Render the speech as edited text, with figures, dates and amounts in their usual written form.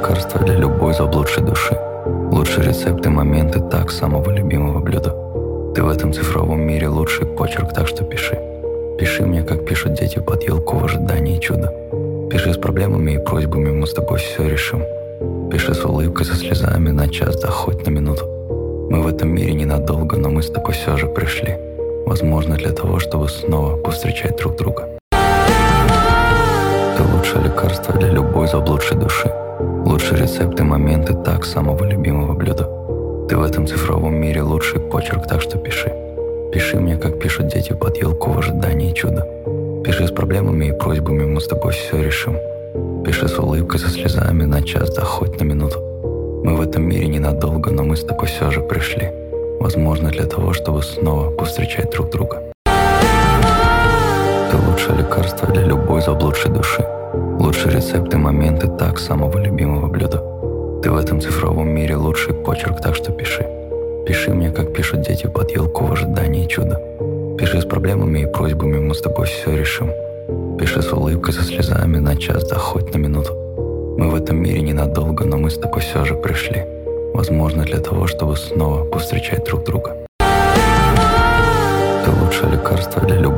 лекарство для любой заблудшей души. Лучшие рецепты, моменты так самого любимого блюда. Ты в этом цифровом мире лучший почерк, так что пиши. Пиши мне, как пишут дети под елку в ожидании чуда. Пиши с проблемами и просьбами, мы с тобой все решим. Пиши с улыбкой, со слезами, на час, да хоть на минуту. Мы в этом мире ненадолго, но мы с тобой все же пришли. Возможно, для того, чтобы снова повстречать друг друга. Ты лучшее лекарство для любой заблудшей души. Лучшие рецепты, моменты так самого любимого блюда. Ты в этом цифровом мире лучший почерк, так что пиши. Пиши мне, как пишут дети под елку в ожидании чуда. Пиши с проблемами и просьбами, мы с тобой все решим. Пиши с улыбкой, со слезами, на час, да хоть на минуту. Мы в этом мире ненадолго, но мы с тобой все же пришли. Возможно, для того, чтобы снова повстречать друг друга. Ты лучшее лекарство для любой заблудшей души. Лучшие рецепты, моменты так самого любимого блюда. Ты в этом цифровом мире лучший почерк, так что пиши. Пиши мне, как пишут дети под елку в ожидании чуда. Пиши с проблемами и просьбами, мы с тобой все решим. Пиши с улыбкой, со слезами, на час, да хоть на минуту. Мы в этом мире ненадолго, но мы с тобой все же пришли. Возможно, для того, чтобы снова повстречать друг друга. Ты лучшее лекарство для любой